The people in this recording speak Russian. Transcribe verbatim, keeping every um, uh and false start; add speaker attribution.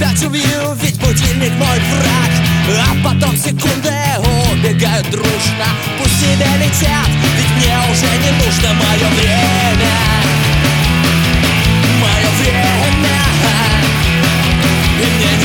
Speaker 1: опять убью, ведь будильник мой враг. А потом секунды убегают дружно. Пусть себе летят, ведь мне уже не нужно мое время. Мое время. И мне